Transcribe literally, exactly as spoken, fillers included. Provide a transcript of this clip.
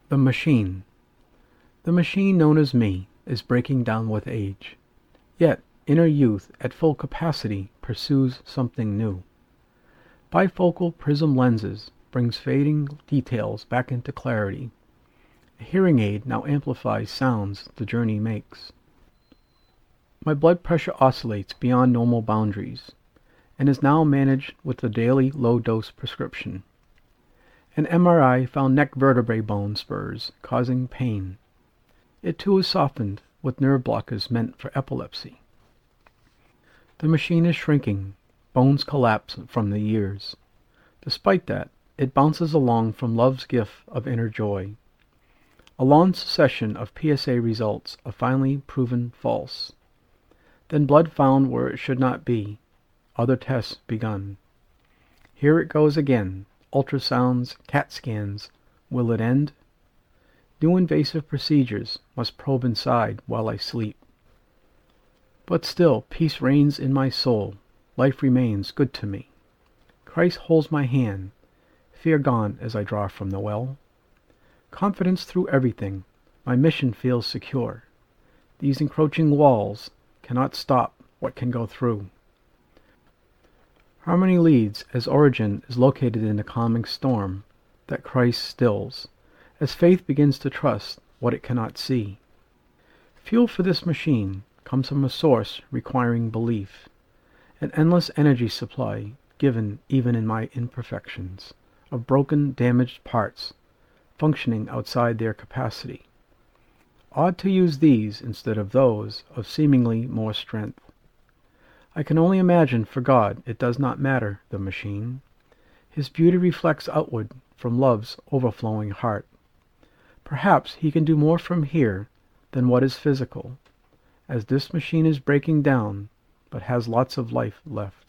The machine. The machine known as me is breaking down with age. Yet inner youth at full capacity pursues something new. Bifocal prism lenses brings fading details back into clarity. A hearing aid now amplifies sounds the journey makes. My blood pressure oscillates beyond normal boundaries and is now managed with a daily low-dose prescription. An M R I found neck vertebrae bone spurs causing pain. It too is softened with nerve blockers meant for epilepsy. The machine is shrinking, bones collapse from the years. Despite that, it bounces along from love's gift of inner joy. A long succession of P S A results are finally proven false. Then blood found where it should not be. Other tests begun. Here it goes again. Ultrasounds, CAT scans. Will it end? New invasive procedures must probe inside while I sleep. But still, peace reigns in my soul. Life remains good to me. Christ holds my hand. Fear gone as I draw from the well. Confidence through everything. My mission feels secure. These encroaching walls cannot stop what can go through. Harmony leads as origin is located in the calming storm that Christ stills, as faith begins to trust what it cannot see. Fuel for this machine comes from a source requiring belief, an endless energy supply given even in my imperfections, of broken, damaged parts functioning outside their capacity. Odd to use these instead of those of seemingly more strength. I can only imagine for God it does not matter, the machine. His beauty reflects outward from love's overflowing heart. Perhaps he can do more from here than what is physical, as this machine is breaking down but has lots of life left.